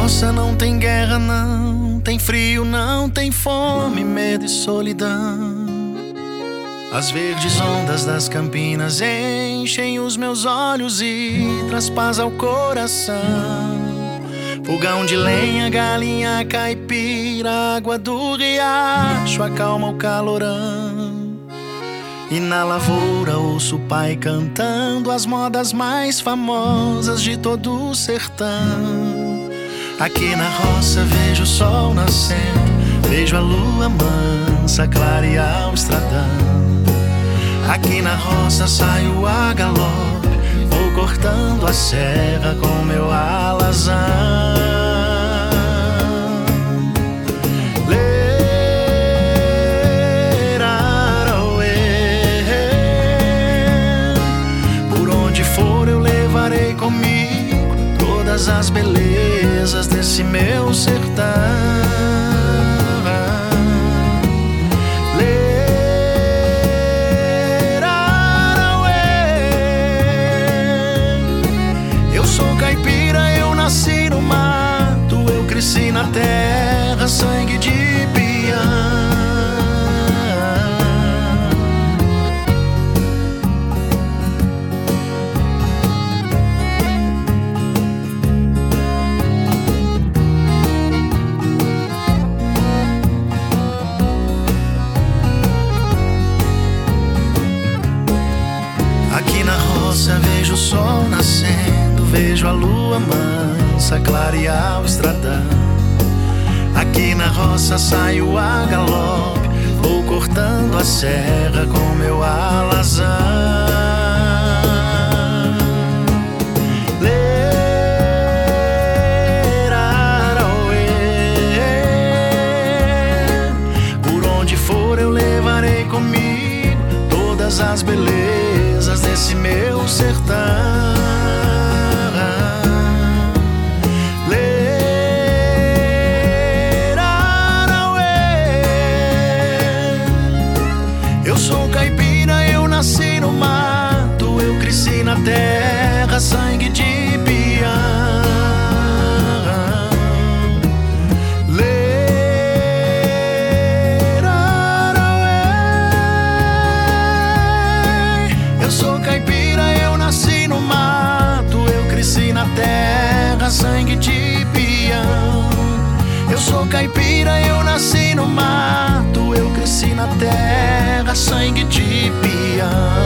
roça não tem guerra, não tem frio, não tem fome, medo e solidão. As verdes ondas das campinas enchem os meus olhos e traz paz ao coração. Fogão de lenha, galinha caipira, água do riacho acalma o calorão. E na lavoura ouço o pai cantando as modas mais famosas de todo o sertão. Aqui na roça vejo o sol nascendo, vejo a lua mansa clarear o estradão. Aqui na roça saio a galope, vou cortando a serra com meu alazão. Por onde for eu levarei comigo todas as belezas desse meu sertão. Nasci no mato, eu cresci na terra, sangue de peão. Aqui na roça vejo o sol nascendo, vejo a lua mansa clarear o estradão. Aqui na roça saio a galope, vou cortando a serra com meu alazão. Por onde for eu levarei comigo todas as belezas desse meu sertão. Eu sou caipira, eu nasci no mato, eu cresci na terra, sangue de peão. Eu sou caipira, eu nasci no mato, eu cresci na terra, sangue de peão. Eu sou caipira, eu nasci no mato, eu cresci na terra, sangue de peão.